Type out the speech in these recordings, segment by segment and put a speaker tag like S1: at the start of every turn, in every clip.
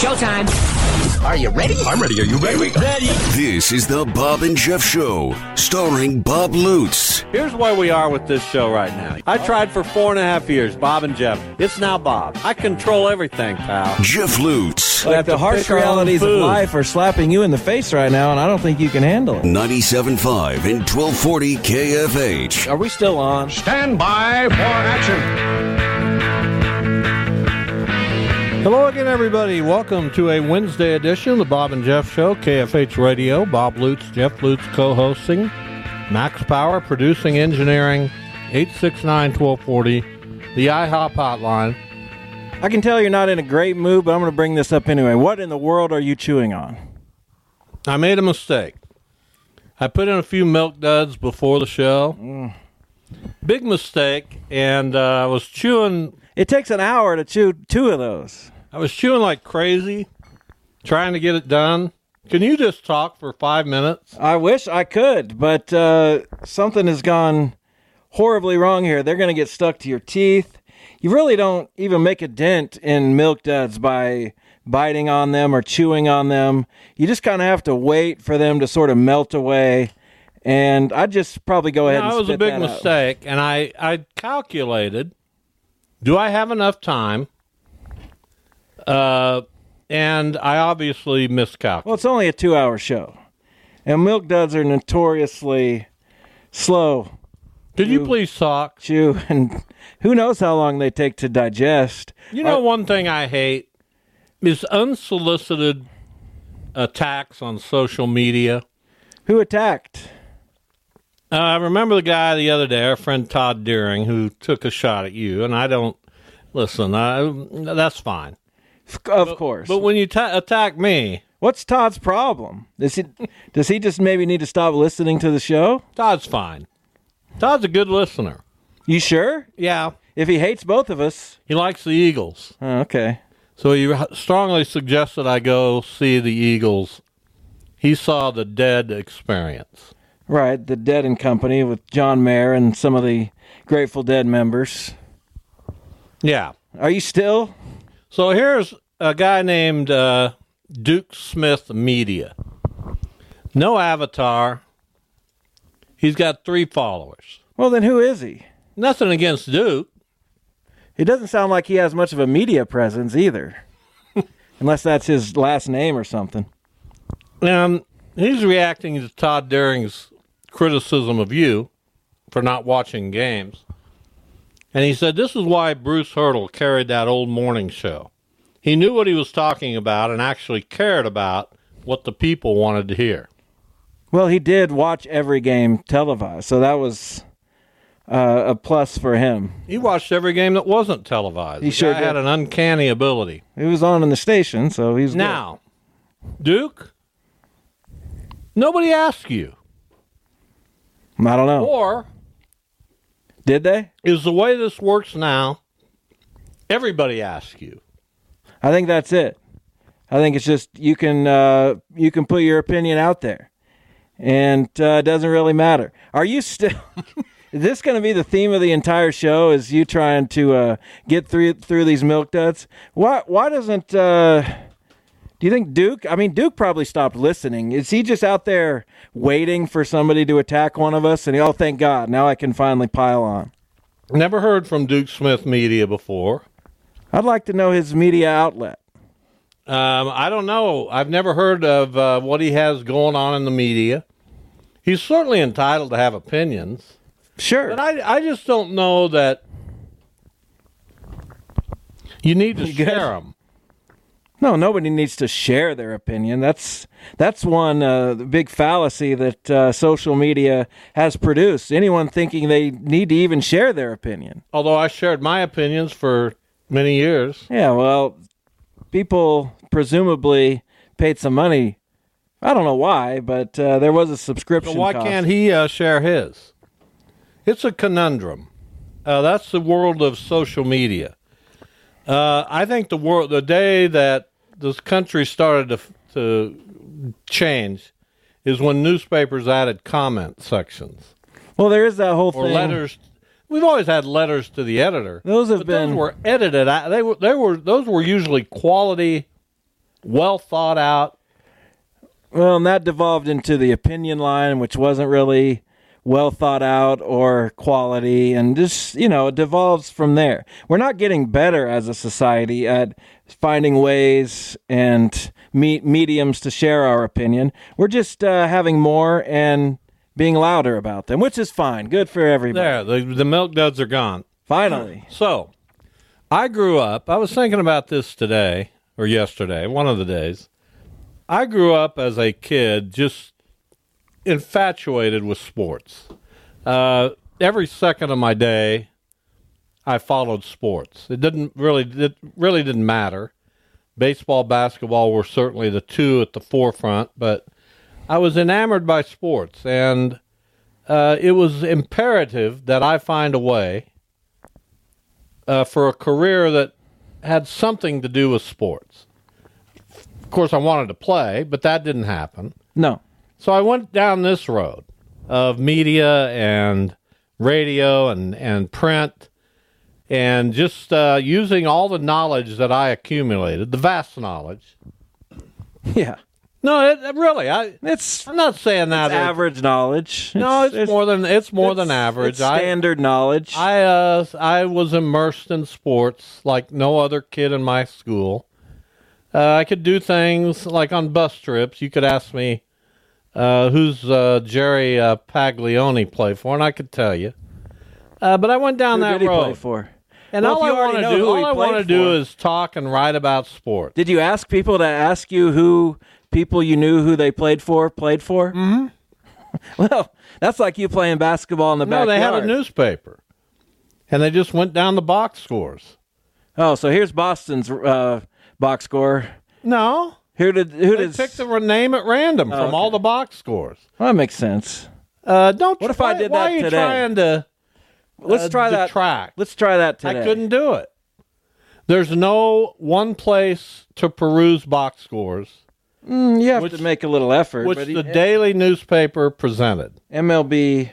S1: Showtime. Are you ready?
S2: I'm ready. Are you ready?
S1: Ready.
S3: This is the Bob and Jeff Show, starring Bob Lutz.
S4: Here's where we are with this show right now. I tried for 4.5 years, Bob and Jeff. It's now Bob. I control everything, pal.
S3: Jeff Lutz.
S5: Like the harsh realities of life are slapping you in the face right now, and I don't think you can handle it.
S3: 97.5 and 1240 KFH.
S5: Are we still on?
S2: Stand by for action.
S4: Hello again, everybody. Welcome to a Wednesday edition of the Bob and Jeff Show, KFH Radio. Bob Lutz, Jeff Lutz co-hosting. Max Power, producing, engineering, 869-1240, the IHOP hotline.
S5: I can tell you're not in a great mood, but I'm going to bring this up anyway. What in the world are you chewing on?
S4: I made a mistake. I put in a few Milk Duds before the show. Big mistake, and I was chewing...
S5: It takes an hour to chew 2 of those.
S4: I was chewing like crazy, trying to get it done. Can you just talk for 5 minutes?
S5: I wish I could, but something has gone horribly wrong here. They're going to get stuck to your teeth. You really don't even make a dent in Milk Duds by biting on them or chewing on them. You just kind of have to wait for them to sort of melt away. And I'd just probably go ahead and spit that out.
S4: That was a big mistake, and I calculated, do I have enough time? And I obviously miscalculated.
S5: Well, it's only a 2-hour show. And Milk Duds are notoriously slow.
S4: Could you please talk?
S5: Chew, and who knows how long they take to digest.
S4: You know, one thing I hate is unsolicited attacks on social media.
S5: Who attacked?
S4: I remember the guy the other day, our friend Todd Deering, who took a shot at you, and I don't... Listen, that's fine.
S5: Of course.
S4: But when you attack me...
S5: What's Todd's problem? Does he just maybe need to stop listening to the show?
S4: Todd's fine. Todd's a good listener.
S5: You sure?
S4: Yeah.
S5: If he hates both of us.
S4: He likes the Eagles.
S5: Oh, okay.
S4: So he strongly suggested I go see the Eagles. He saw the Dead Experience.
S5: Right, the Dead and Company with John Mayer and some of the Grateful Dead members.
S4: Yeah.
S5: Are you still?
S4: So here's a guy named Duke Smith Media. No avatar. He's got 3 followers.
S5: Well, then who is he?
S4: Nothing against Duke.
S5: He doesn't sound like he has much of a media presence either. Unless that's his last name or something.
S4: He's reacting to Todd Deering's criticism of you for not watching games. And he said, this is why Bruce Hurdle carried that old morning show. He knew what he was talking about and actually cared about what the people wanted to hear.
S5: Well, he did watch every game televised, so that was a plus for him.
S4: He watched every game that wasn't televised.
S5: He sure did.
S4: Had an uncanny ability.
S5: He was on in the station, so he's
S4: now, Duke, nobody asked you.
S5: I don't know.
S4: Or
S5: did they?
S4: Is the way this works now, everybody asks you.
S5: I think that's it. I think it's just you can put your opinion out there, and it doesn't really matter. Are you still? Is this going to be the theme of the entire show? Is you trying to get through these Milk Duds? Why doesn't? Do you think Duke? I mean, Duke probably stopped listening. Is he just out there waiting for somebody to attack one of us? And thank God, now I can finally pile on.
S4: Never heard from Duke Smith Media before.
S5: I'd like to know his media outlet.
S4: I don't know. I've never heard of what he has going on in the media. He's certainly entitled to have opinions.
S5: Sure.
S4: But I just don't know that you need to share them.
S5: No, nobody needs to share their opinion. That's one big fallacy that social media has produced. Anyone thinking they need to even share their opinion.
S4: Although I shared my opinions for many years.
S5: Yeah, well, people presumably paid some money. I don't know why, but there was a subscription
S4: So why
S5: cost.
S4: can't he share his? It's a conundrum. That's the world of social media. I think the day that this country started to change is when newspapers added comment sections.
S5: Well, there is that whole thing.
S4: Or letters. We've always had letters to the editor.
S5: Those have been.
S4: Those were edited. Those were usually quality well thought out.
S5: Well, and that devolved into the opinion line, which wasn't really well thought out or quality, and just, it devolves from there. We're not getting better as a society at finding ways and mediums to share our opinion. We're just having more and being louder about them, which is fine. Good for everybody.
S4: There, the milk duds are gone.
S5: Finally.
S4: So, I grew up, I was thinking about this today, or yesterday, one of the days. I grew up as a kid just infatuated with sports. Every second of my day, I followed sports. It really didn't matter. Baseball, basketball were certainly the two at the forefront, but I was enamored by sports, and it was imperative that I find a way for a career that had something to do with sports. Of course, I wanted to play, but that didn't happen.
S5: No.
S4: So I went down this road of media and radio and print, and just using all the knowledge that I accumulated, the vast knowledge.
S5: Yeah.
S4: No, really, I'm not saying that
S5: it's average knowledge.
S4: No, it's more than average.
S5: It's standard knowledge.
S4: I was immersed in sports like no other kid in my school. I could do things like on bus trips. You could ask me who's Jerry Paglioni play for, and I could tell you. But I went down that
S5: Who did he
S4: road.
S5: Play for?
S4: And
S5: Well,
S4: all I want to do is talk and write about sports.
S5: Did you ask people to ask you who people you knew who they played for? Mm-hmm. Well, that's like you playing basketball in the backyard.
S4: No, they had a newspaper, and they just went down the box scores.
S5: Oh, so here's Boston's box score.
S4: No.
S5: They
S4: picked a name at random from all the box scores.
S5: Well, that makes sense.
S4: What
S5: if I did that today?
S4: Why are you trying to
S5: Let's try that.
S4: detract?
S5: Let's try that today.
S4: I couldn't do it. There's no one place to peruse box scores.
S5: You have to make a little effort.
S4: Which the daily newspaper presented.
S5: MLB,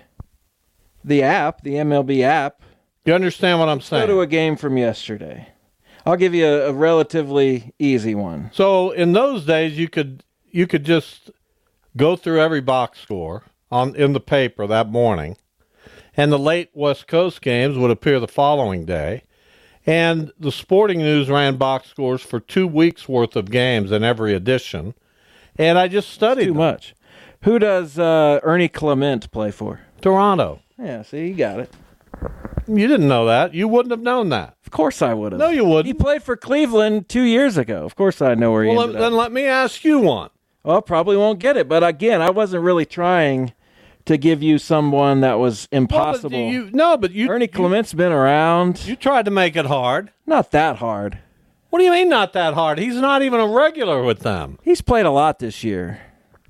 S5: the MLB app.
S4: You understand what I'm saying?
S5: Go to a game from yesterday. I'll give you a relatively easy one.
S4: So in those days, you could just go through every box score in the paper that morning, and the late West Coast games would appear the following day, and the Sporting News ran box scores for 2 weeks worth of games in every edition, and I just studied
S5: Too much. Who does Ernie Clement play for?
S4: Toronto.
S5: Yeah, see, you got it.
S4: You didn't know that. You wouldn't have known that.
S5: Of course I would have.
S4: No, you wouldn't.
S5: He played for Cleveland 2 years ago. Of course I know where he ended up.
S4: Then let me ask you one.
S5: Well, probably won't get it. But again, I wasn't really trying to give you someone that was impossible.
S4: Ernie
S5: Clement's been around.
S4: You tried to make it hard.
S5: Not that hard.
S4: What do you mean not that hard? He's not even a regular with them.
S5: He's played a lot this year.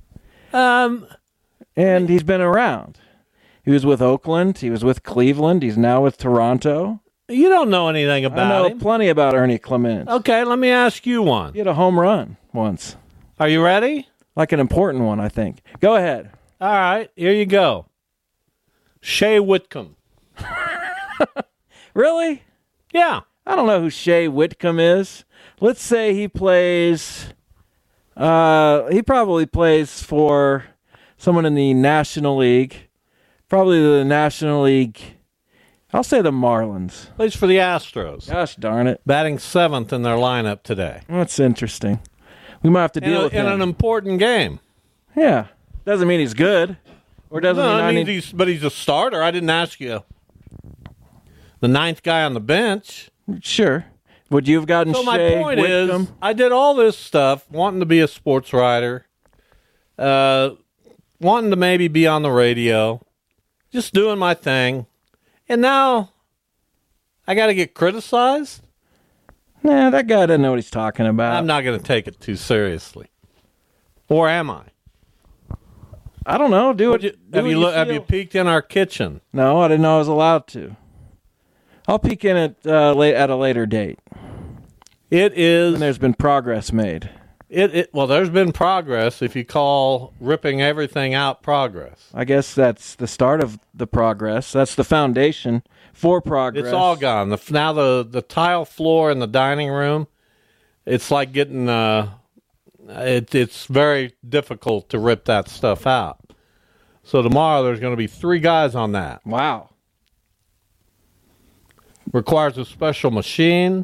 S5: And he's been around. He was with Oakland. He was with Cleveland. He's now with Toronto.
S4: You don't know anything about him.
S5: I know plenty about Ernie Clement.
S4: Okay, let me ask you one.
S5: He had a home run once.
S4: Are you ready?
S5: Like an important one, I think. Go ahead.
S4: All right, here you go. Shea Whitcomb.
S5: Really?
S4: Yeah.
S5: I don't know who Shea Whitcomb is. Let's say he plays... he probably plays for someone in the National League. Probably the National League. I'll say the Marlins.
S4: Plays for the Astros.
S5: Gosh darn it.
S4: Batting 7th in their lineup today.
S5: That's interesting. We might have to deal with him.
S4: In an important game.
S5: Yeah. Doesn't mean he's good. Or doesn't mean
S4: he's a starter. I didn't ask you. The 9th guy on the bench.
S5: Sure. Would you have gotten Shea Whitcomb?
S4: So my point is, I did all this stuff, wanting to be a sports writer, wanting to maybe be on the radio, just doing my thing, and now I got to get criticized?
S5: Nah, that guy doesn't know what he's talking about.
S4: I'm not going to take it too seriously. Or am I?
S5: I don't know.
S4: Have you peeked in our kitchen?
S5: No, I didn't know I was allowed to. I'll peek in it at a later date.
S4: It is.
S5: When there's been progress made.
S4: Well, there's been progress if you call ripping everything out progress.
S5: I guess that's the start of the progress. That's the foundation for progress.
S4: It's all gone. Now the tile floor in the dining room, it's like getting it's very difficult to rip that stuff out. So tomorrow there's going to be 3 guys on that.
S5: Wow.
S4: Requires a special machine.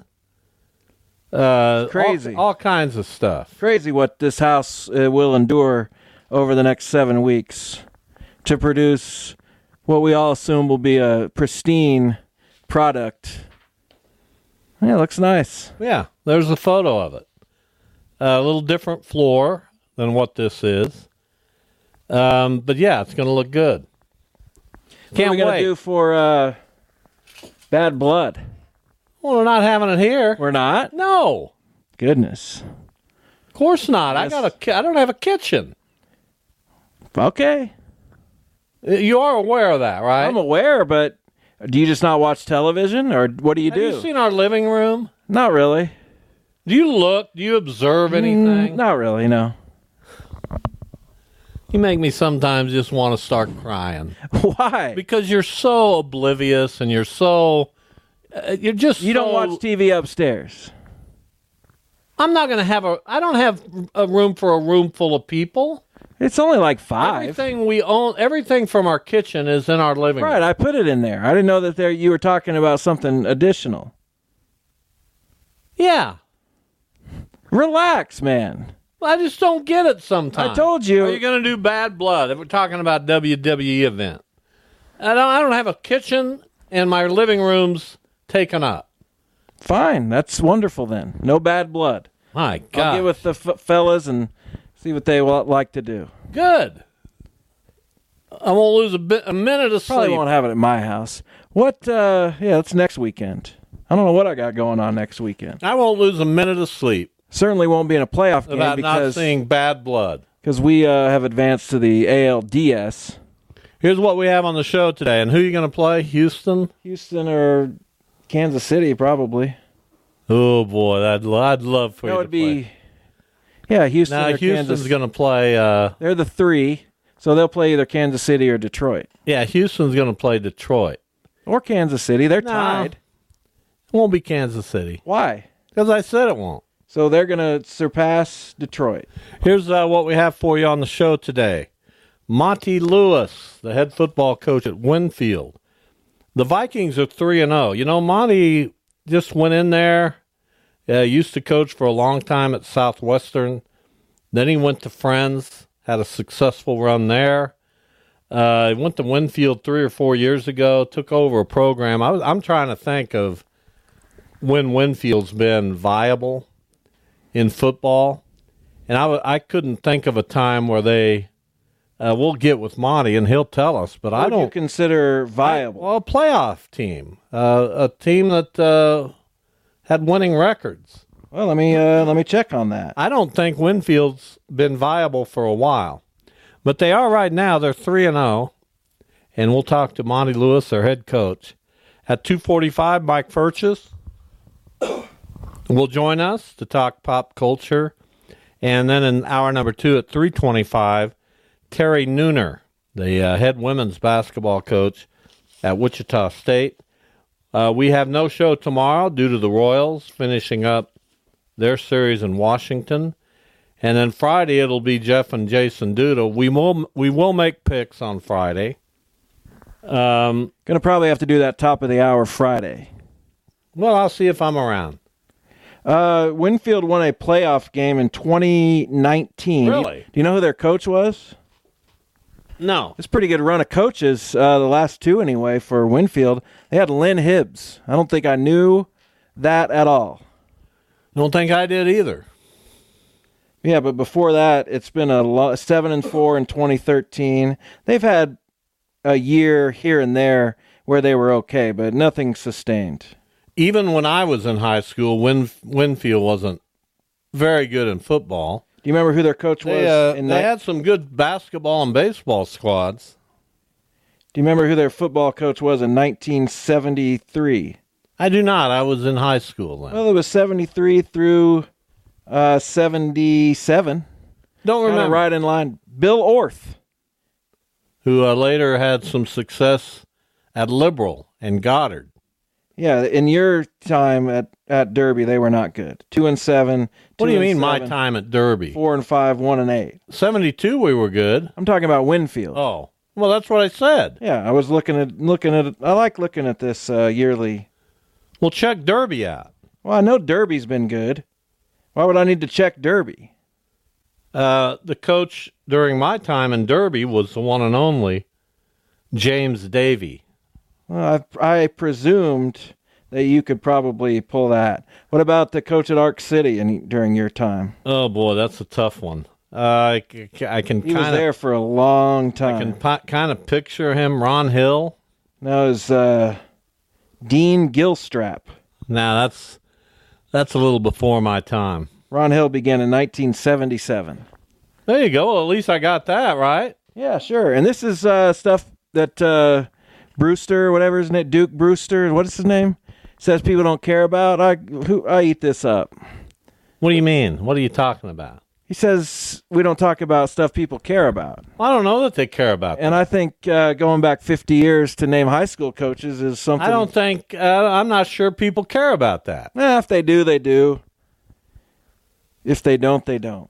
S5: Crazy.
S4: All kinds of stuff.
S5: Crazy what this house will endure over the next 7 weeks to produce what we all assume will be a pristine product. Yeah, it looks nice.
S4: Yeah, there's a photo of it. A little different floor than what this is. But yeah, it's going to look good.
S5: What are we going to do for Bad Blood?
S4: Well, we're not having it here.
S5: We're not?
S4: No.
S5: Goodness.
S4: Of course not.
S5: Yes.
S4: I don't have a kitchen.
S5: Okay.
S4: You are aware of that, right?
S5: I'm aware, but do you just not watch television, or what do you do?
S4: Have you seen our living room?
S5: Not really.
S4: Do you look? Do you observe anything?
S5: Not really, no.
S4: You make me sometimes just want to start crying.
S5: Why?
S4: Because you're so oblivious and you're so... you're just
S5: You don't watch TV upstairs.
S4: I'm not going to have I don't have a room for a room full of people.
S5: It's only like 5.
S4: Everything we own, everything from our kitchen is in our living room.
S5: Right, I put it in there. I didn't know that you were talking about something additional.
S4: Yeah.
S5: Relax, man.
S4: I just don't get it sometimes.
S5: I told you.
S4: Are you going to do Bad Blood if we're talking about WWE event? I don't have a kitchen and my living room's taken up.
S5: Fine, that's wonderful then. No Bad Blood.
S4: My God.
S5: I'll get with the fellas and see what they like to do.
S4: Good. I won't lose a minute of
S5: Probably
S4: sleep.
S5: won't have it at my house. What? Yeah, that's next weekend. I don't know what I got going on next weekend.
S4: I won't lose a minute of sleep
S5: Certainly won't be in a playoff game
S4: about not seeing Bad Blood.
S5: because we have advanced to the ALDS.
S4: Here's what we have on the show today. And who are you going to play? Houston?
S5: Houston or Kansas City, probably.
S4: Oh, boy. I'd love for
S5: That
S4: you
S5: would
S4: to
S5: be.
S4: play.
S5: Yeah, Houston
S4: Now,
S5: or
S4: Houston's
S5: Kansas.
S4: going to play...
S5: They're the 3, so they'll play either Kansas City or Detroit.
S4: yeah, Houston's going to play Detroit.
S5: Or Kansas City. They're
S4: No.
S5: tied.
S4: It won't be Kansas City.
S5: Why?
S4: Because I said it won't.
S5: So they're going to surpass Detroit.
S4: Here's what we have for you on the show today. Monty Lewis, the head football coach at Winfield. The Vikings are 3-0. You know, Monty just went in there, used to coach for a long time at Southwestern. Then he went to Friends, had a successful run there. He went to Winfield 3 or 4 years ago, took over a program. I'm trying to think of when Winfield's been viable in football, and I couldn't think of a time where they we'll get with Monty and he'll tell us, but I
S5: What do you
S4: don't
S5: consider viable?
S4: well, a playoff team, a team that had winning records.
S5: Well, let me check on that.
S4: I don't think Winfield's been viable for a while, but they are right now. They're 3-0, and we'll talk to Monty Lewis, their head coach, at 2:45. Mike Furches will join us to talk pop culture. And then in hour number 2 at 3:25, Terry Nooner, the head women's basketball coach at Wichita State. We have no show tomorrow due to the Royals finishing up their series in Washington. And then Friday it'll be Jeff and Jason Duda. We will make picks on Friday.
S5: Going to probably have to do that top of the hour Friday.
S4: Well, I'll see if I'm around.
S5: Winfield won a playoff game in 2019.
S4: Really?
S5: Do you know who their coach was?
S4: No.
S5: It's a pretty good run of coaches, the last 2 anyway, for Winfield. They had Lynn Hibbs. I don't think I knew that at all.
S4: Don't think I did either.
S5: Yeah, but before that, it's been 7-4 in 2013. They've had a year here and there where they were okay, but nothing sustained.
S4: Even when I was in high school, Winfield wasn't very good in football.
S5: Do you remember who their coach was?
S4: They had some good basketball and baseball squads.
S5: Do you remember who their football coach was in 1973?
S4: I do not. I was in high school then.
S5: Well, it was 73 through 77.
S4: Don't
S5: Kinda
S4: remember.
S5: right in line. Bill Orth.
S4: Who later had some success at Liberal and Goddard.
S5: Yeah, in your time at Derby, they were not good. 2-7.
S4: What do you mean my time at Derby?
S5: 4-5, 1-8.
S4: 72 we were good.
S5: I'm talking about Winfield.
S4: Oh, well, that's what I said.
S5: Yeah, I was looking at it. I like looking at this yearly.
S4: Well, check Derby out.
S5: Well, I know Derby's been good. Why would I need to check Derby?
S4: The coach during my time in Derby was the one and only James Davey.
S5: Well, I presumed that you could probably pull that. What about the coach at Ark City during your time?
S4: Oh, boy, that's a tough one. I can
S5: He was there for a long
S4: I
S5: time.
S4: can kind of picture him, Ron Hill.
S5: No, it was Dean Gilstrap.
S4: Now, that's a little before my time.
S5: Ron Hill began in 1977.
S4: There you go. Well, at least I got that right.
S5: Yeah, sure. And this is stuff that Brewster, whatever his name, Duke Brewster, what is his name? Says people don't care about. I eat this up.
S4: What do you mean? What are you talking about?
S5: He says we don't talk about stuff people care about.
S4: I don't know that they care about that.
S5: And I think going back 50 years to name high school coaches is something.
S4: I don't think, I'm not sure people care about that.
S5: If they do, they do. If they don't, they don't.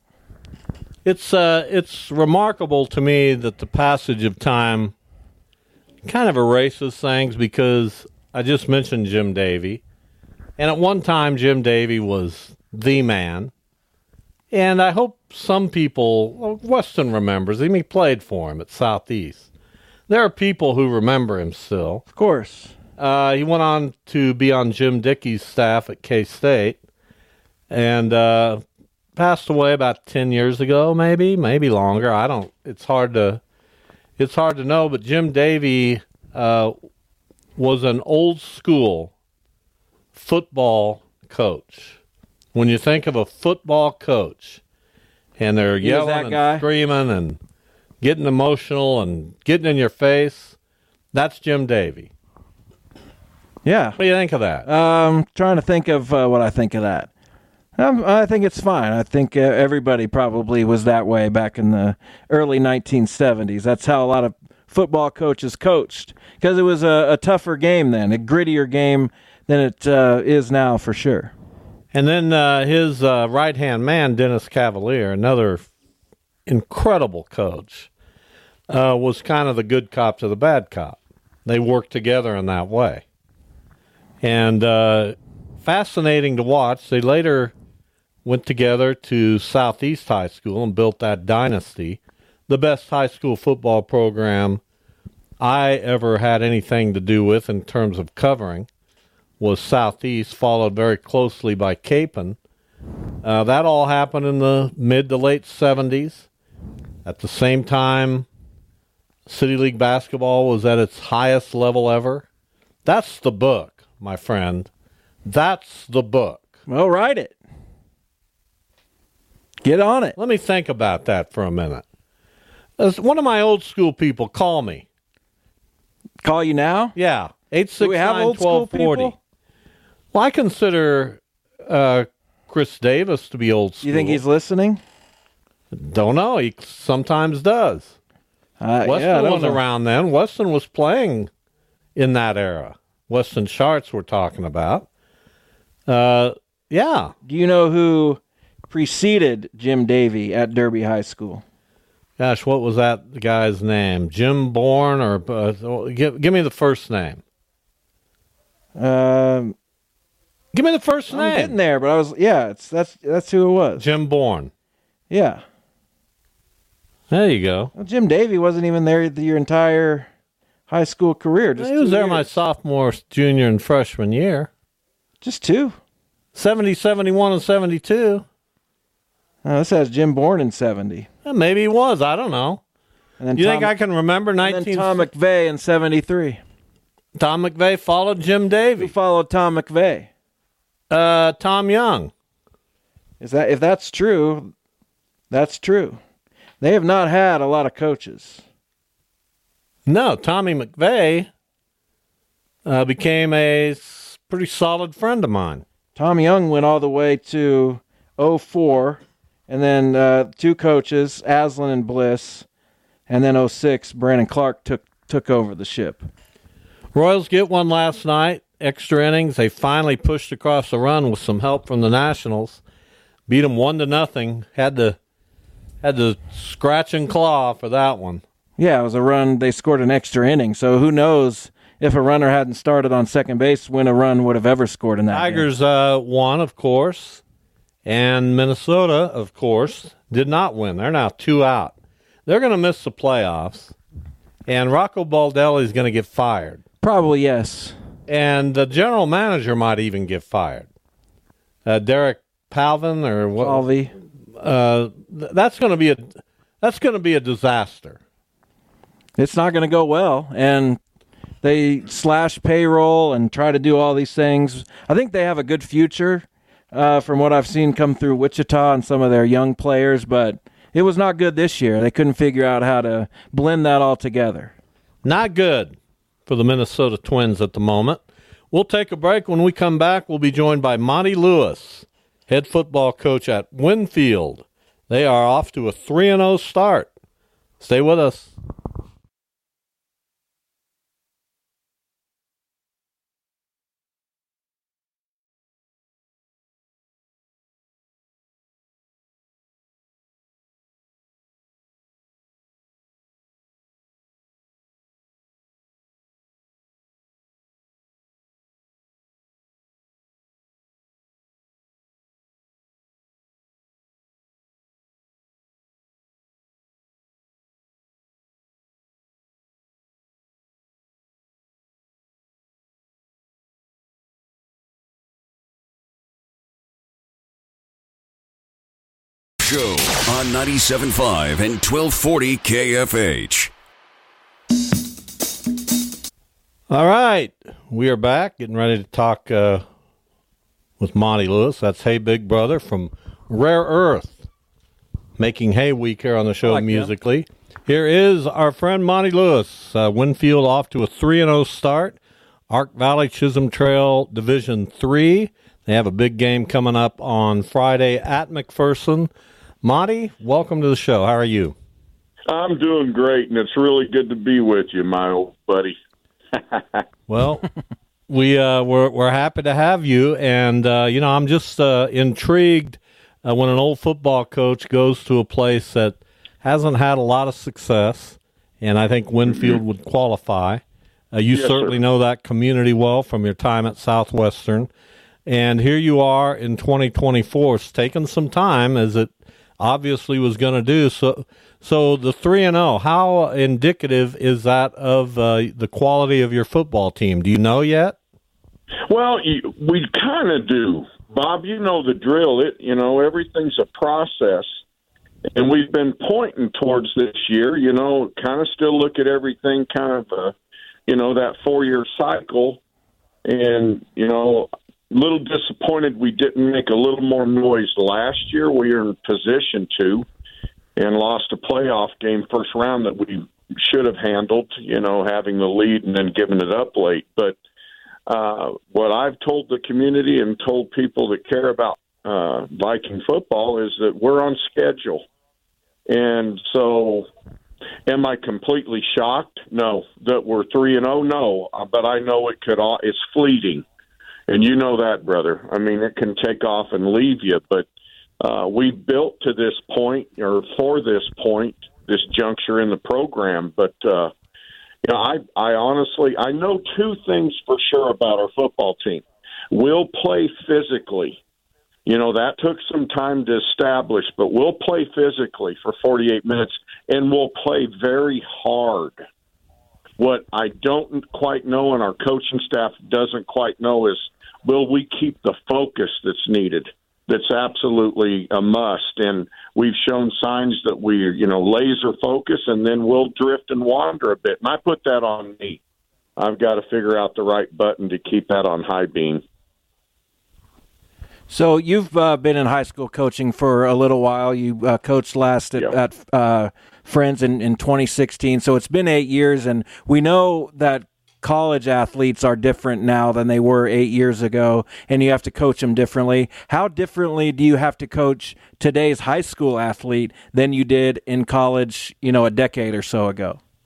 S4: It's remarkable to me that the passage of time kind of erases things, because I just mentioned Jim Davey. And at one time, Jim Davey was the man. And I hope some people, Weston remembers him. He played for him at Southeast. There are people who remember him still.
S5: Of course.
S4: He went on to be on Jim Dickey's staff at K-State and passed away about 10 years ago, maybe longer. It's hard to know, but Jim Davey was an old school football coach. When you think of a football coach and they're yelling and screaming and getting emotional and getting in your face, that's Jim Davey.
S5: Yeah.
S4: What do you think of that?
S5: Trying to think of what I think of that. I think it's fine. I think everybody probably was that way back in the early 1970s. That's how a lot of football coaches coached, because it was a tougher game then, a grittier game than it is now for sure.
S4: And then his right-hand man, Dennis Cavalier, another incredible coach, was kind of the good cop to the bad cop. They worked together in that way. And fascinating to watch. They later went together to Southeast High School and built that dynasty, the best high school football program I ever had anything to do with in terms of covering was Southeast, followed very closely by Capon. That all happened in the mid to late 70s. At the same time, City League basketball was at its highest level ever. That's the book, my friend. That's the book.
S5: Well, write it. Get on it.
S4: Let me think about that for a minute. One of my old school people call me.
S5: Call you now?
S4: Yeah,
S5: Do we have old school
S4: 869-1240.
S5: people?
S4: Well, I consider Chris Davis to be old school.
S5: You think he's listening?
S4: Don't know. He sometimes does. Weston was around then. Weston was playing in that era. Weston Schartz we're talking about. Yeah.
S5: Do you know who preceded Jim Davey at Derby High School?
S4: Gosh, what was that guy's name? Jim Bourne, or give me the first name. Give me the first name.
S5: I'm getting there, but that's who it was.
S4: Jim Bourne.
S5: Yeah.
S4: There you go.
S5: Well, Jim Davey wasn't even there your entire high school career. Just
S4: he was
S5: 2
S4: there
S5: years.
S4: my sophomore, junior, and freshman year.
S5: Just 2.
S4: 70, 71, and 72.
S5: This has Jim Bourne in 70.
S4: Maybe he was. I don't know.
S5: And then
S4: You think I can remember
S5: and
S4: 19...
S5: then Tom McVeigh in 73.
S4: Tom McVeigh followed Jim
S5: Who
S4: Davey.
S5: followed Tom McVeigh?
S4: Tom Young.
S5: If that's true, that's true. They have not had a lot of coaches.
S4: No, Tommy McVeigh became a pretty solid friend of mine.
S5: Tom Young went all the way to 04, and then 2 coaches, Aslan and Bliss, and then 06, Brandon Clark took over the ship.
S4: Royals get one last night. extra innings. They finally pushed across the run with some help from the Nationals. Beat them 1-0. Had to scratch and claw for that one.
S5: Yeah, it was a run. They scored an extra inning. So who knows if a runner hadn't started on second base when a run would have ever scored in that
S4: Tigers
S5: game.
S4: Won, of course. And Minnesota, of course, did not win. They're now 2 out. They're going to miss the playoffs. And Rocco Baldelli is going to get fired.
S5: Probably, yes.
S4: And the general manager might even get fired. Derek Palvin or what?
S5: Palvy.
S4: That's going to be a disaster.
S5: It's not going to go well, and they slash payroll and try to do all these things. I think they have a good future from what I've seen come through Wichita and some of their young players, but it was not good this year. They couldn't figure out how to blend that all together.
S4: Not good for the Minnesota Twins at the moment. We'll take a break. When we come back, we'll be joined by Monty Lewis, head football coach at Winfield. They are off to a 3-0 start. Stay with us.
S3: Show on 97.5 and 1240 KFH.
S4: All right. We are back, getting ready to talk with Monty Lewis. That's Hey Big Brother from Rare Earth, making hay week here on the show musically. Here is our friend Monty Lewis. Winfield off to a 3-0 start. Ark Valley Chisholm Trail Division 3. They have a big game coming up on Friday at McPherson. Monty, welcome to the show. How are you?
S6: I'm doing great, and it's really good to be with you, my old buddy.
S4: Well, we're happy to have you, and I'm just intrigued when an old football coach goes to a place that hasn't had a lot of success, and I think Winfield would qualify. You
S6: Yes,
S4: certainly
S6: sir.
S4: know that community well from your time at Southwestern, and here you are in 2024. It's taken some time, as it obviously was going to do. So the 3-0, how indicative is that of the quality of your football team? Do you know yet?
S6: Well, we kind of do. Bob, you know the drill. Everything's a process, and we've been pointing towards this year, kind of still look at everything kind of, that 4-year cycle, and, a little disappointed we didn't make a little more noise last year. We were in position to, and lost a playoff game first round that we should have handled, having the lead and then giving it up late. But what I've told the community and told people that care about Viking football is that we're on schedule. And so am I completely shocked? No. That we're 3-0? No. But I know it's fleeting. And you know that, brother. I mean, it can take off and leave you, but we built to this point, or for this point, this juncture in the program. But, I honestly, I know two things for sure about our football team. We'll play physically. That took some time to establish, but we'll play physically for 48 minutes, and we'll play very hard. What I don't quite know, and our coaching staff doesn't quite know, is will we keep the focus that's needed? That's absolutely a must. And we've shown signs that we're, laser focus, and then we'll drift and wander a bit. And I put that on me. I've got to figure out the right button to keep that on high beam.
S5: So you've been in high school coaching for a little while. You coached last at Friends in 2016. So it's been 8 years, and we know that college athletes are different now than they were 8 years ago, and you have to coach them differently. How differently do you have to coach today's high school athlete than you did in college, a decade or so ago?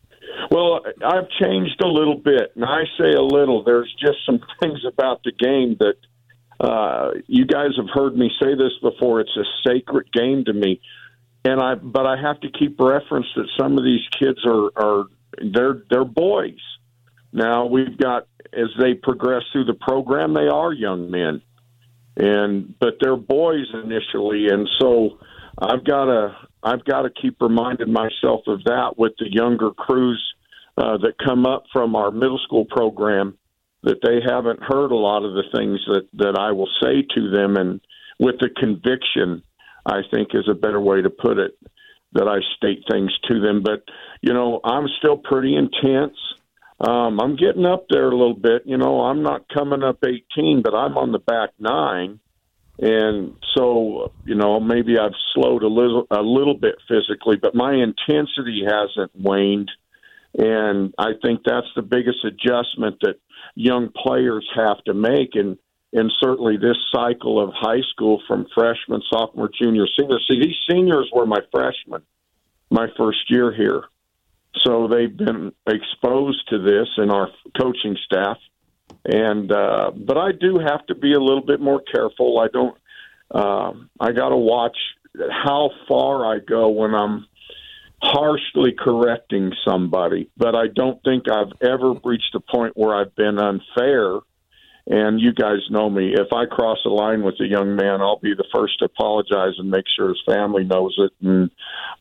S6: Well, I've changed a little bit, and I say a little. There's just some things about the game that you guys have heard me say this before. It's a sacred game to me, but I have to keep reference that some of these kids they're boys. Now we've got, as they progress through the program, they are young men, but they're boys initially, and so I've got to keep reminding myself of that with the younger crews that come up from our middle school program, that they haven't heard a lot of the things that I will say to them, and with the conviction, I think is a better way to put it, that I state things to them. But, I'm still pretty intense. I'm getting up there a little bit. I'm not coming up 18, but I'm on the back 9. And so, maybe I've slowed a little bit physically, but my intensity hasn't waned. And I think that's the biggest adjustment that young players have to make. And certainly this cycle of high school, from freshman, sophomore, junior, senior. See, these seniors were my freshmen, my first year here. So they've been exposed to this in our coaching staff. And but I do have to be a little bit more careful. I got to watch how far I go when I'm harshly correcting somebody. But I don't think I've ever reached a point where I've been unfair. And you guys know me. If I cross a line with a young man, I'll be the first to apologize and make sure his family knows it. And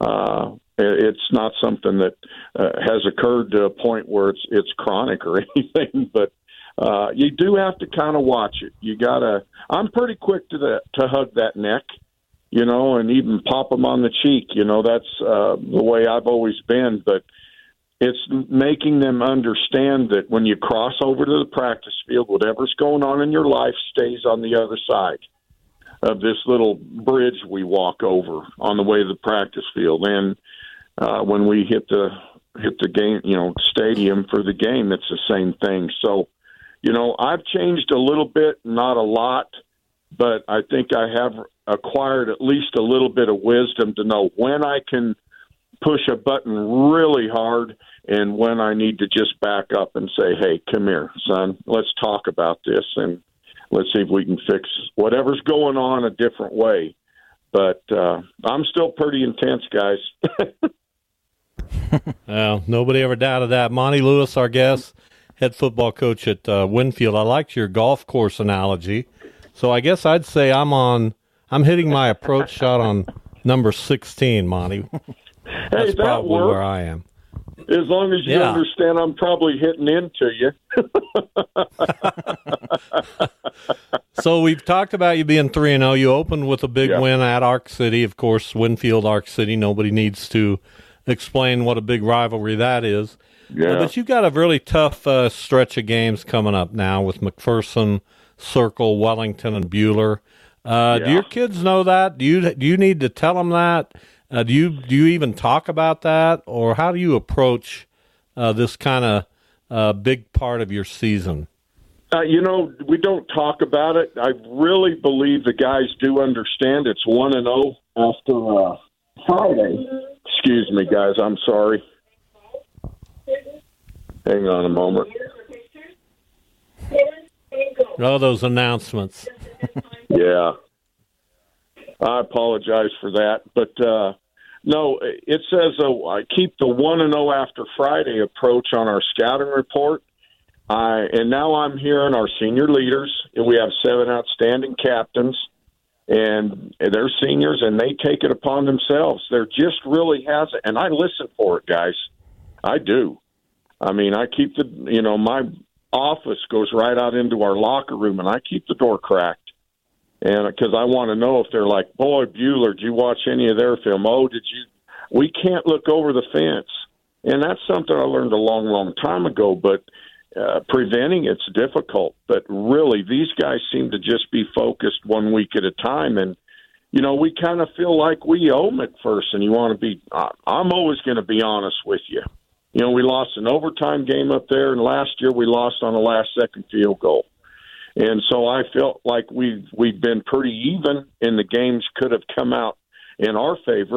S6: it's not something that has occurred to a point where it's chronic or anything, but you do have to kind of watch it. I'm pretty quick to hug that neck, and even pop them on the cheek. That's the way I've always been, but it's making them understand that when you cross over to the practice field, whatever's going on in your life stays on the other side of this little bridge we walk over on the way to the practice field. And when we hit the game, stadium for the game, it's the same thing. So, I've changed a little bit, not a lot, but I think I have acquired at least a little bit of wisdom to know when I can push a button really hard and when I need to just back up and say, hey, come here, son, let's talk about this and let's see if we can fix whatever's going on a different way. But I'm still pretty intense, guys.
S4: Well, nobody ever doubted that. Monty Lewis, our guest, head football coach at Winfield. I liked your golf course analogy. So I guess I'd say I'm hitting my approach shot on number 16, Monty. That's probably
S6: works.
S4: Where I am.
S6: As long as you understand, I'm probably hitting into you.
S4: So we've talked about you being 3-0. You opened with a big win at Ark City. Of course, Winfield, Ark City. Nobody needs to explain what a big rivalry that is.
S6: Yeah.
S4: But you've got a really tough stretch of games coming up now with McPherson, Circle, Wellington, and Buhler. Do your kids know that? Do you need to tell them that? Do you even talk about that, or how do you approach this kind of big part of your season?
S6: We don't talk about it. I really believe the guys do understand. It's 1-0 after Friday. Excuse me, guys. I'm sorry. Hang on a moment.
S4: Oh, those announcements.
S6: Yeah. I apologize for that. But, no, it says I keep the 1-0 after Friday approach on our scouting report. And now I'm hearing our senior leaders, and we have 7 outstanding captains, and they're seniors, and they take it upon themselves. There just really hasn't, and I listen for it, guys. I do. I mean, I keep my office goes right out into our locker room, and I keep the door cracked. And because I want to know if they're like, boy, Buhler, did you watch any of their film? Oh, did you? We can't look over the fence. And that's something I learned a long, long time ago, but preventing it's difficult. But really, these guys seem to just be focused 1 week at a time. And, we kind of feel like we owe McPherson. You want to be I'm always going to be honest with you. We lost an overtime game up there, and last year we lost on the last-second field goal. And so I felt like we've been pretty even, and the games could have come out in our favor.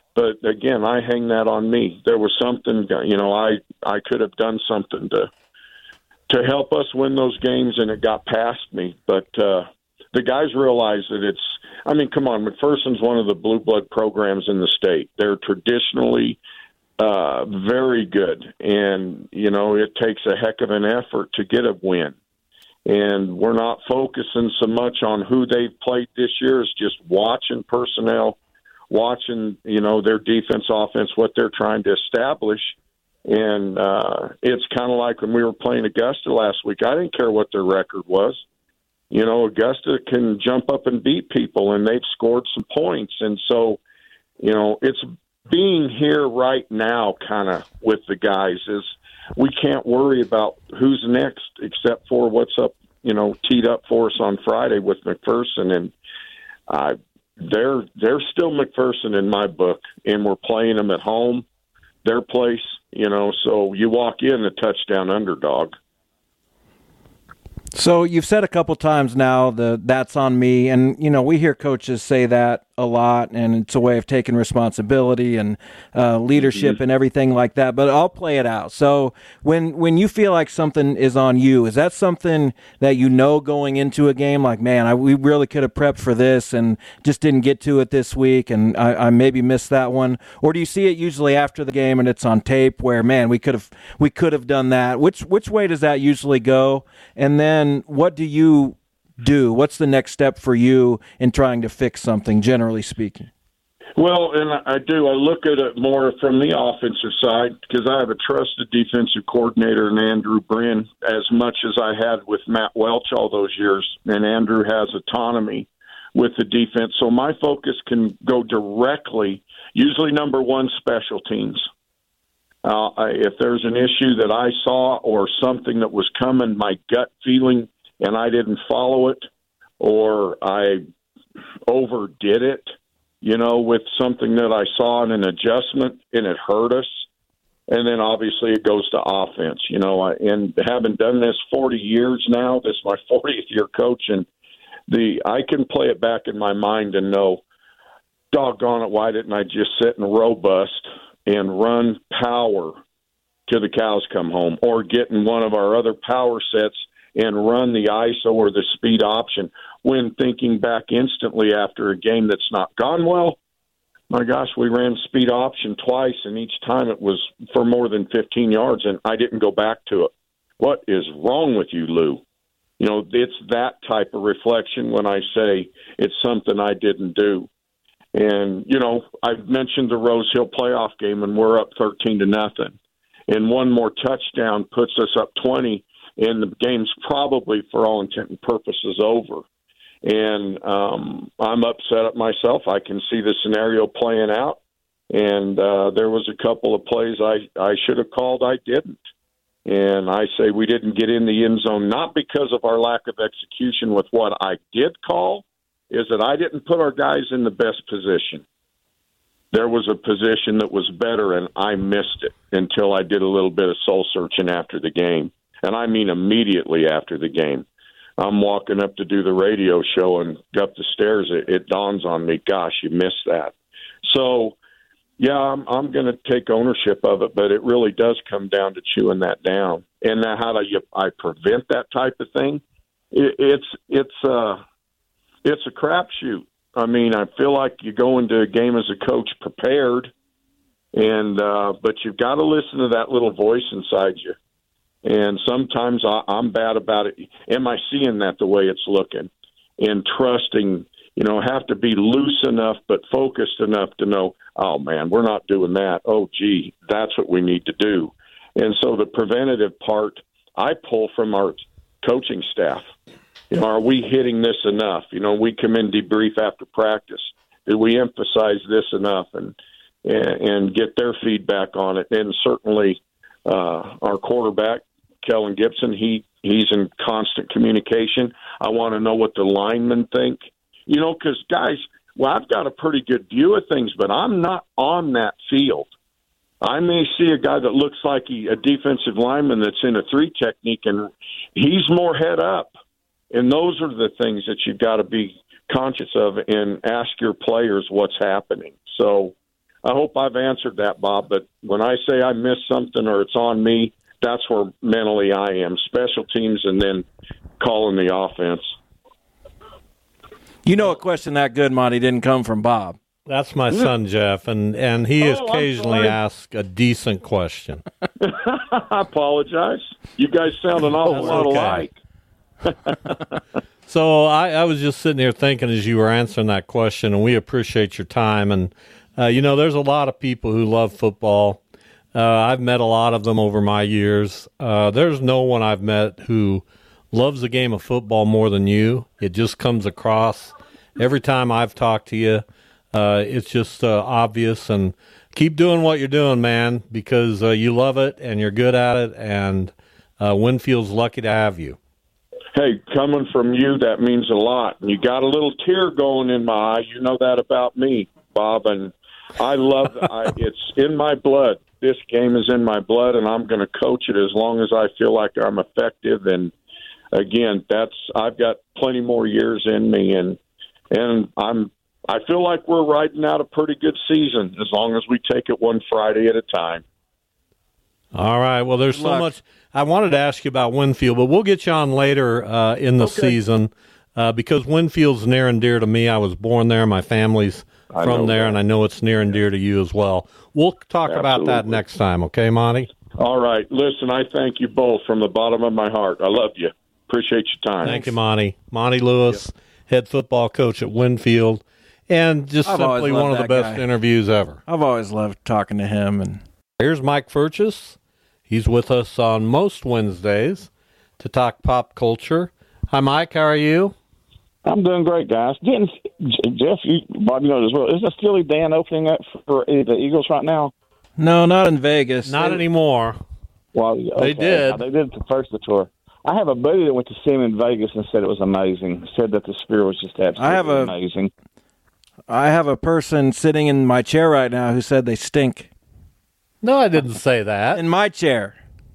S6: But again, I hang that on me. There was something, I could have done something to help us win those games, and it got past me. But the guys realize that come on, McPherson's one of the blue blood programs in the state. They're traditionally very good, and, it takes a heck of an effort to get a win. And we're not focusing so much on who they've played this year as just watching personnel, watching, their defense, offense, what they're trying to establish. And it's kind of like when we were playing Augusta last week. I didn't care what their record was. Augusta can jump up and beat people, and they've scored some points. And so, it's being here right now kind of with the guys is we can't worry about who's next except for what's up, teed up for us on Friday with McPherson. And they're still McPherson in my book, and we're playing them at home, their place, so you walk in a touchdown underdog.
S5: So you've said a couple times now that's on me, and we hear coaches say that a lot, and it's a way of taking responsibility and leadership and everything like that. But I'll play it out. So when you feel like something is on you, is that something that going into a game, like, man, we really could have prepped for this and just didn't get to it this week, and I maybe missed that one? Or do you see it usually after the game and it's on tape where, man, we could have done that? Which way does that usually go? And then what do you do? What's the next step for you in trying to fix something, generally speaking?
S6: Well, and I do. I look at it more from the offensive side because I have a trusted defensive coordinator in Andrew Bryn as much as I had with Matt Welch all those years, and Andrew has autonomy with the defense. So my focus can go directly, usually number one, special teams. If there's an issue that I saw or something that was coming, my gut feeling, and I didn't follow it, or I overdid it, with something that I saw in an adjustment and it hurt us. And then obviously it goes to offense, and having done this 40 years now, this is my 40th year coaching, I can play it back in my mind and know, doggone it, why didn't I just sit and robust and run power till the cows come home, or get in one of our other power sets and run the ISO or the speed option, when thinking back instantly after a game that's not gone well, my gosh, we ran speed option twice, and each time it was for more than 15 yards, and I didn't go back to it. What is wrong with you, Lou? It's that type of reflection when I say it's something I didn't do. And, I've mentioned the Rose Hill playoff game, and we're up 13-0. And one more touchdown puts us up 20, and the game's probably, for all intent and purposes, over. And I'm upset at myself. I can see the scenario playing out. And there was a couple of plays I should have called, I didn't. And I say we didn't get in the end zone, not because of our lack of execution with what I did call, is that I didn't put our guys in the best position. There was a position that was better, and I missed it until I did a little bit of soul searching after the game. And I mean immediately after the game. I'm walking up to do the radio show, and up the stairs, it dawns on me, gosh, you missed that. So, yeah, I'm going to take ownership of it, but it really does come down to chewing that down. And now how do I prevent that type of thing? It's a crapshoot. I mean, I feel like you go into a game as a coach prepared, but you've got to listen to that little voice inside you. And sometimes I'm bad about it. Am I seeing that the way it's looking? And trusting, have to be loose enough but focused enough to know, oh, man, we're not doing that. Oh, gee, that's what we need to do. And so the preventative part, I pull from our coaching staff. Are we hitting this enough? We come in debrief after practice. Did we emphasize this enough and get their feedback on it? And certainly our quarterback, Kellen Gibson, he's in constant communication. I want to know what the linemen think. Because, guys, I've got a pretty good view of things, but I'm not on that field. I may see a guy that looks like a defensive lineman that's in a 3 technique, and he's more head up. And those are the things that you've got to be conscious of and ask your players what's happening. So I hope I've answered that, Bob. But when I say I missed something or it's on me, that's where mentally I am. Special teams and then calling the offense.
S5: You know, a question that good, Monty, didn't come from Bob.
S4: That's my son, Jeff, and he occasionally asks a decent question.
S6: I apologize. You guys sound an awful lot alike.
S4: So I was just sitting here thinking as you were answering that question, and we appreciate your time. And, there's a lot of people who love football. I've met a lot of them over my years. There's no one I've met who loves the game of football more than you. It just comes across every time I've talked to you. It's just obvious. And keep doing what you're doing, man, because you love it and you're good at it, and Winfield's lucky to have you.
S6: Hey, coming from you, that means a lot. You got a little tear going in my eye. You know that about me, Bob, and I love it's in my blood. This game is in my blood, and I'm going to coach it as long as I feel like I'm effective. And again, I've got plenty more years in me, and I feel like we're riding out a pretty good season as long as we take it one Friday at a time.
S4: All right. Well, there's so much. I wanted to ask you about Winfield, but we'll get you on later in the season because Winfield's near and dear to me. I was born there. My family's from there, and I know it's near and dear to you as well. We'll talk about that next time, okay, Monty?
S6: All right. Listen, I thank you both from the bottom of my heart. I love you. Appreciate your time.
S4: Thank you, Monty. Monty Lewis, head football coach at Winfield, and just simply one of the best interviews ever.
S5: I've always loved talking to him. And
S4: here's Mike Furches. He's with us on most Wednesdays to talk pop culture. Hi, Mike. How are you?
S7: I'm doing great, guys. Jeff, Bob, you know as well. Isn't Steely Dan opening up for the Eagles right now?
S5: No, not in Vegas.
S4: Not anymore.
S7: Well, okay.
S4: They did.
S7: They did the first of the tour. I have a buddy that went to see him in Vegas and said it was amazing. Said that the Sphere was just absolutely amazing.
S5: I have a person sitting in my chair right now who said they stink.
S4: No, I didn't say that.
S5: In my chair.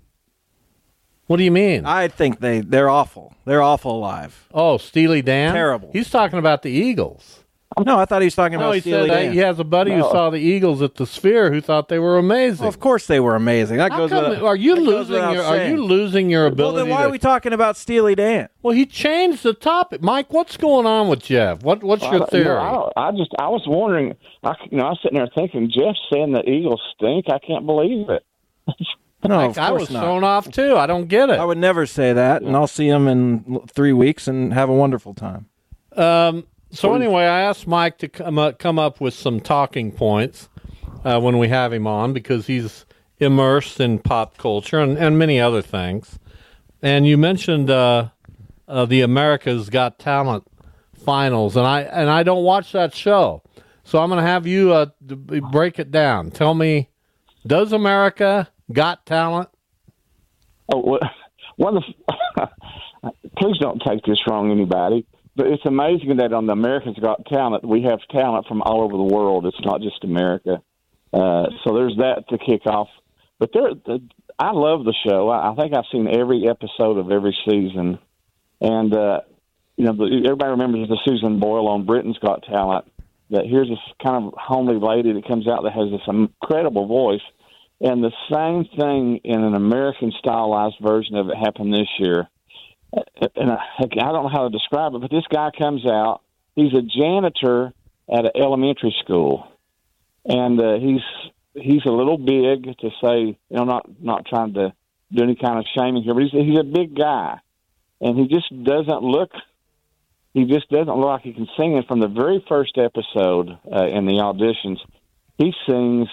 S4: What do you mean?
S5: I think they're awful. They're awful live.
S4: Oh, Steely Dan?
S5: Terrible.
S4: He's talking about the Eagles.
S5: No, I thought he was talking about Steely Dan.
S4: He has a buddy who saw the Eagles at the Sphere who thought they were amazing.
S5: Well, of course they were amazing.
S4: Are you losing your ability?
S5: Well, then why are we talking about Steely Dan?
S4: Well, he changed the topic. Mike, what's going on with Jeff? What's your theory?
S7: I was wondering. I was sitting there thinking, Jeff saying the Eagles stink. I can't believe it.
S5: No, of course
S4: I was
S5: not.
S4: thrown off too. I don't get it.
S5: I would never say that, and I'll see him in 3 weeks and have a wonderful time.
S4: So anyway, I asked Mike to come up with some talking points when we have him on because he's immersed in pop culture and many other things. And you mentioned the America's Got Talent finals, and I don't watch that show, so I'm going to have you break it down. Tell me, does America got talent?
S7: Oh, please don't take this wrong, anybody. But it's amazing that on the Americans Got Talent, we have talent from all over the world. It's not just America. So there's that to kick off. But I love the show. I think I've seen every episode of every season. And, everybody remembers the Susan Boyle on Britain's Got Talent. That here's this kind of homely lady that comes out that has this incredible voice. And the same thing in an American stylized version of it happened this year. And I don't know how to describe it, but this guy comes out. He's a janitor at an elementary school, and he's a little big to say, not trying to do any kind of shaming here, but he's a big guy, and he just doesn't look like he can sing. And from the very first episode in the auditions, he sings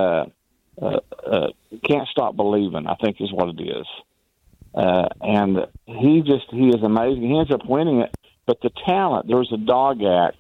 S7: "Can't Stop Believing," I think is what it is. And he is amazing. He ends up winning it. But the talent, there was a dog act.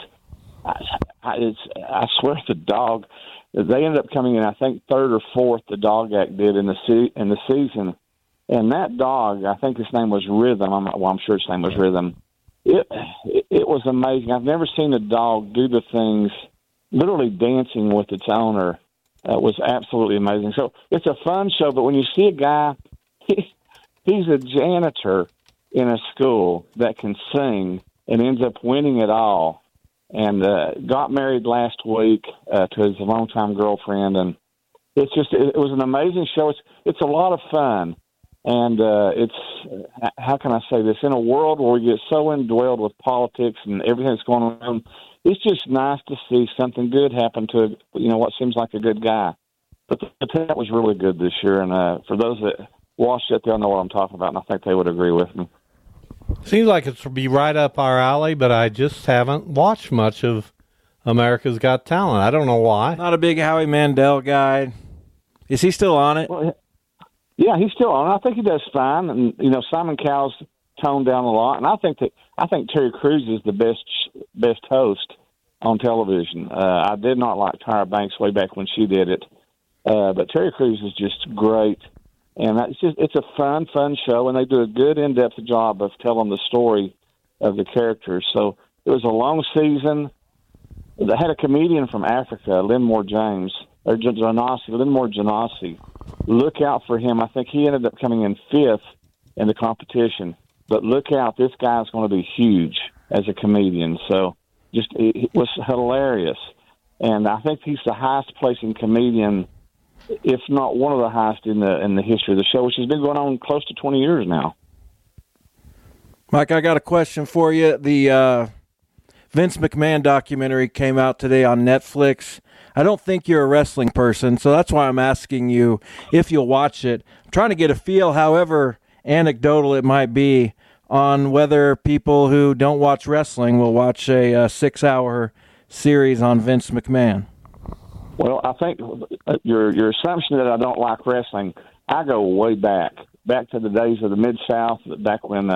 S7: I swear the dog, they ended up coming in, I think, third or fourth, the dog act did in the season. And that dog, I think his name was Rhythm. I'm sure his name was Rhythm. It was amazing. I've never seen a dog do the things, literally dancing with its owner. Was absolutely amazing. So it's a fun show, but when you see a guy, he's a janitor in a school that can sing and ends up winning it all. and got married last week to his longtime girlfriend, and it was an amazing show. It's a lot of fun, and it's how can I say this? In a world where we get so indwelled with politics and everything that's going on, it's just nice to see something good happen to what seems like a good guy. But the talent was really good this year, and for those that watched it, they'll know what I'm talking about, and I think they would agree with me.
S4: Seems like it's be right up our alley, but I just haven't watched much of America's Got Talent. I don't know why.
S5: Not a big Howie Mandel guy. Is he still on it?
S7: Well, yeah, he's still on. I think he does fine, and Simon Cowell's toned down a lot, and I think Terry Crews is the best host on television. I did not like Tyra Banks way back when she did it, but Terry Crews is just great, and it's a fun show, and they do a good in-depth job of telling the story of the characters. So it was a long season. They had a comedian from Africa, Linmore Janasi. Look out for him. I think he ended up coming in 5th in the competition. But look out, this guy's going to be huge as a comedian. So it was hilarious. And I think he's the highest-placing comedian, if not one of the highest in the history of the show, which has been going on close to 20 years now.
S5: Mike, I got a question for you. The Vince McMahon documentary came out today on Netflix. I don't think you're a wrestling person, so that's why I'm asking you if you'll watch it. I'm trying to get a feel, however anecdotal it might be, on whether people who don't watch wrestling will watch a 6-hour series on Vince McMahon.
S7: Well, I think your assumption that I don't like wrestling, I go way back to the days of the Mid-South, back when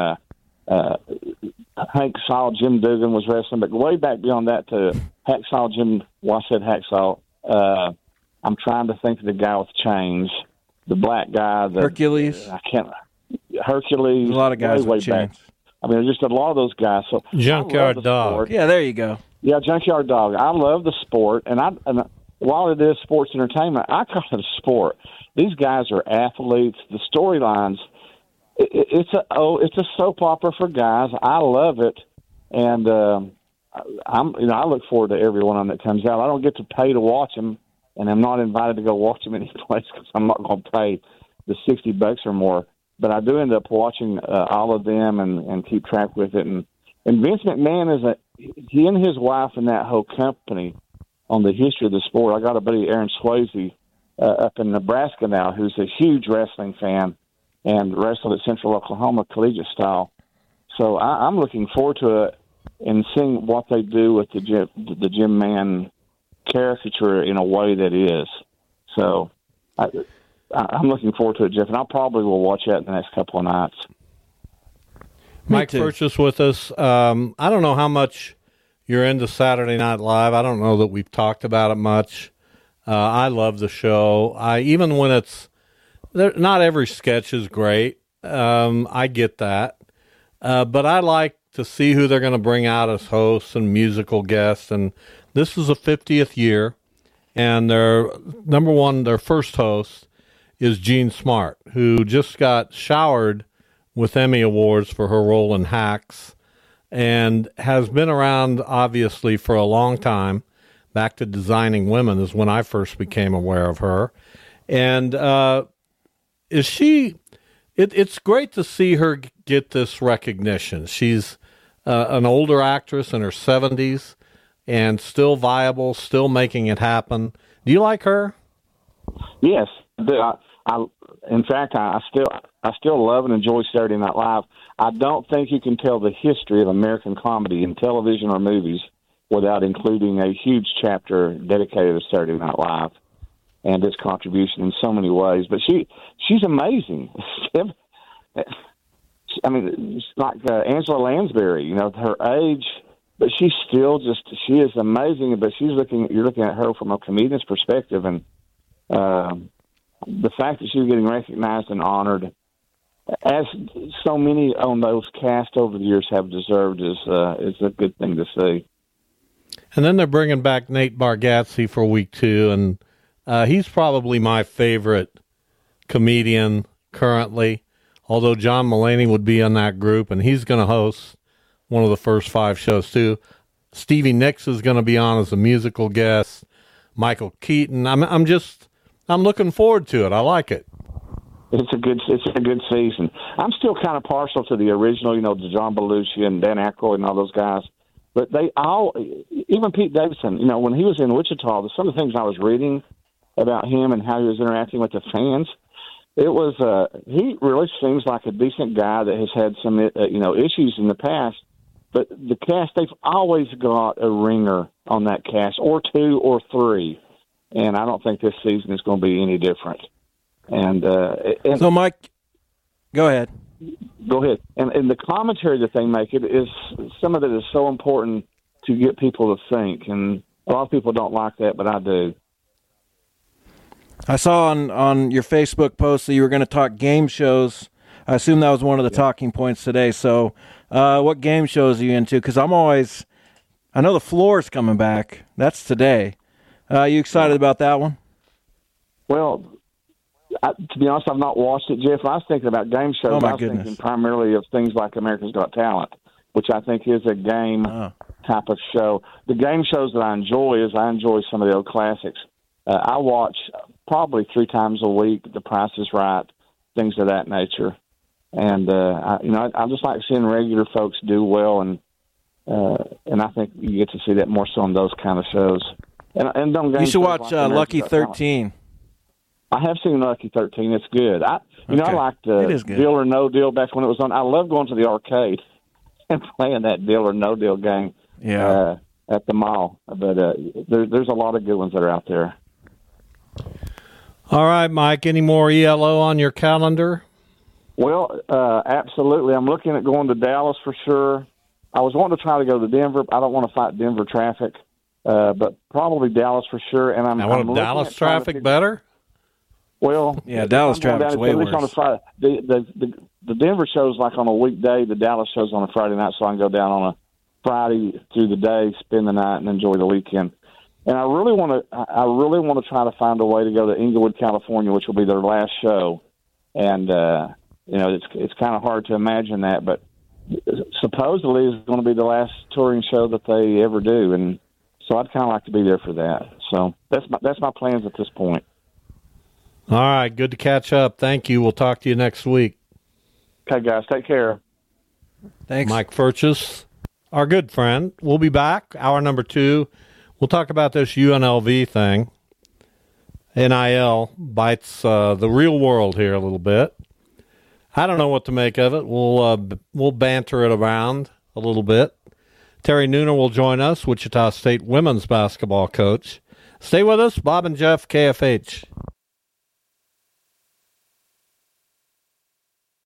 S7: Hacksaw Jim Duggan was wrestling, but way back beyond that to Hacksaw Jim, well, I said Hacksaw. I'm trying to think of the guy with chains, the black guy.
S5: Hercules.
S7: Hercules.
S5: A lot of guys
S7: way
S5: with chains.
S7: Back. I mean, there's just a lot of those guys. So
S4: Junkyard Dog.
S5: Yeah, there you go.
S7: Yeah, Junkyard Dog. I love the sport, and while it is sports entertainment, I call it a sport. These guys are athletes. The storylines, it's a soap opera for guys. I love it, and I look forward to every one of them that comes out. I don't get to pay to watch them, and I'm not invited to go watch them any place because I'm not going to pay the $60 or more. But I do end up watching all of them and keep track with it. And Vince McMahon he and his wife and that whole company on the history of the sport. I got a buddy, Aaron Swayze, up in Nebraska now, who's a huge wrestling fan and wrestled at Central Oklahoma collegiate style. So I'm looking forward to it and seeing what they do with the Jim Man caricature in a way that is. So I'm looking forward to it, Jeff, and I probably will watch that in the next couple of nights.
S4: Mike Purchase with us. I don't know how much you're into Saturday Night Live. I don't know that we've talked about it much. I love the show. Even when it's not every sketch is great. I get that. But I like to see who they're going to bring out as hosts and musical guests. And this is the 50th year. And their first host is Jean Smart, who just got showered with Emmy Awards for her role in Hacks and has been around, obviously, for a long time. Back to Designing Women is when I first became aware of her. And it's great to see her get this recognition. She's an older actress in her 70s and still viable, still making it happen. Do you like her?
S7: Yes. In fact, I still love and enjoy Saturday Night Live. I don't think you can tell the history of American comedy in television or movies without including a huge chapter dedicated to Saturday Night Live and its contribution in so many ways. But she's amazing. I mean, it's like Angela Lansbury, her age, but she is amazing. But you're looking at her from a comedian's perspective, and the fact that she's getting recognized and honored, as so many on those cast over the years have deserved, is a good thing to see.
S4: And then they're bringing back Nate Bargatze for week 2, and he's probably my favorite comedian currently, although John Mulaney would be in that group, and he's going to host one of the first 5 shows too. Stevie Nicks is going to be on as a musical guest. Michael Keaton. I'm looking forward to it. I like it.
S7: It's a good season. I'm still kind of partial to the original, the John Belushi and Dan Aykroyd and all those guys. But even Pete Davidson, when he was in Wichita, some of the things I was reading about him and how he was interacting with the fans, he really seems like a decent guy that has had some issues in the past. But the cast, they've always got a ringer on that cast, or two or three, and I don't think this season is going to be any different. And
S5: so, Mike, go ahead.
S7: Go ahead. And the commentary that they make, some of it is so important to get people to think, and a lot of people don't like that, but I do.
S5: I saw on your Facebook post that you were going to talk game shows. I assume that was one of the talking points today. So what game shows are you into? Because I know The Floor's coming back. That's today. You excited about that one?
S7: Well, to be honest, I've not watched it, Jeff. I was thinking about game shows.
S5: Oh, my
S7: I was
S5: goodness.
S7: thinking primarily of things like America's Got Talent, which I think is a game type of show. The game shows that I enjoy some of the old classics. I watch probably 3 times a week, The Price is Right, things of that nature. And, I just like seeing regular folks do well, and I think you get to see that more so on those kind of shows. And
S5: you should watch Lucky 13.
S7: I have seen Lucky 13. It's good. I liked Deal or No Deal back when it was on. I love going to the arcade and playing that Deal or No Deal game at the mall. But there's a lot of good ones that are out there.
S4: All right, Mike, any more ELO on your calendar?
S7: Well, absolutely. I'm looking at going to Dallas for sure. I was wanting to try to go to Denver. I don't want to fight Denver traffic, but probably Dallas for sure. And I'm
S4: Dallas traffic better?
S7: Well,
S5: yeah, Dallas traffic's way worse.
S7: On a Friday. The Denver show's like on a weekday. The Dallas show's on a Friday night, so I can go down on a Friday through the day, spend the night, and enjoy the weekend. And I really want to try to find a way to go to Inglewood, California, which will be their last show. And it's kind of hard to imagine that, but supposedly it's going to be the last touring show that they ever do, and so I'd kind of like to be there for that. So that's my plans at this point.
S4: All right, good to catch up. Thank you. We'll talk to you next week.
S7: Okay, guys, take care.
S5: Thanks.
S4: Mike Furches, our good friend. We'll be back, hour number 2. We'll talk about this UNLV thing. NIL bites the real world here a little bit. I don't know what to make of it. We'll banter it around a little bit. Terry Nooner will join us, Wichita State women's basketball coach. Stay with us, Bob and Jeff, KFH.